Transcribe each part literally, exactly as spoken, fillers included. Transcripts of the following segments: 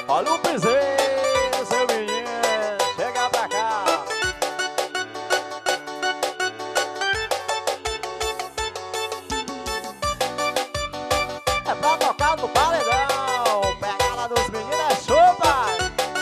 Olha o piseiro, seu menino, chega pra cá. É pra tocar no paredão, pegada dos meninos é show, pai.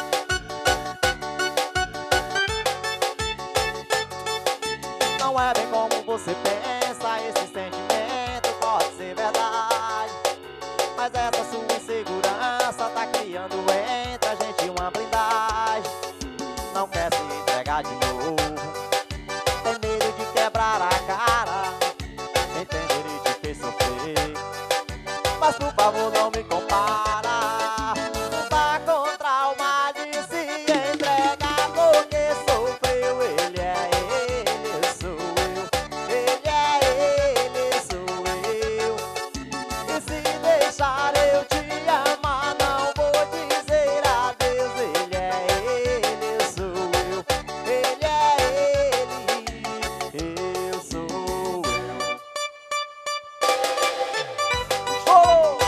Não é bem como você pensa, esse sentimento pode ser verdade, mas essa sua insegurança tá criando entre a gente uma blindagem. Não quer se entregar de novo, tem medo de quebrar a cara, entende, ele te fez sofrer, mas por favor não me compara. Não tá com trauma de se entregar porque sofreu. Ele é ele, eu sou eu. Ele é ele, sou eu. E se deixar eu te amar, não vou dizer adeus. Ele é ele, eu sou eu. Ele é ele, eu sou eu. Oh!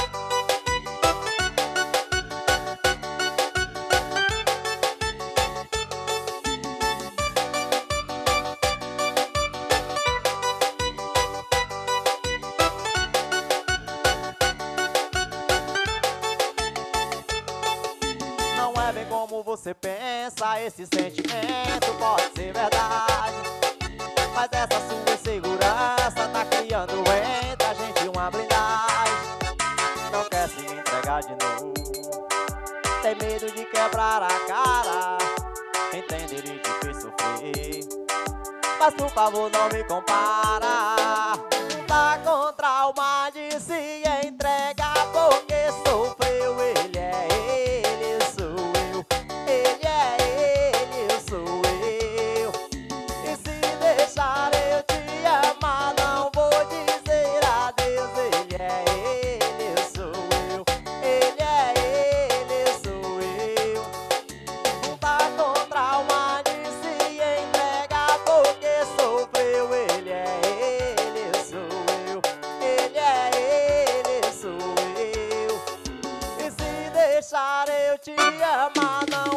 Não é bem como você pensa, esse sentimento pode ser verdade, mas essa sua insegurança tá criando entre a gente uma blindagem. Não quer se entregar de novo, tem medo de quebrar a cara, entende, ele te fez sofrer, mas por favor não me compara. Tá com trauma de se entregar porque sofreu. Ele é ele, eu sou eu. Ele é ele, eu sou eu. E se deixar eu te amar, não vou dizer adeus. Ele é ele, eu sou eu. Ele é ele, eu sou eu. Não tá com trauma de se entregar porque sofreu. Ele é ele, eu sou eu. Ele é ele, sou eu. E se deixar eu te amar, não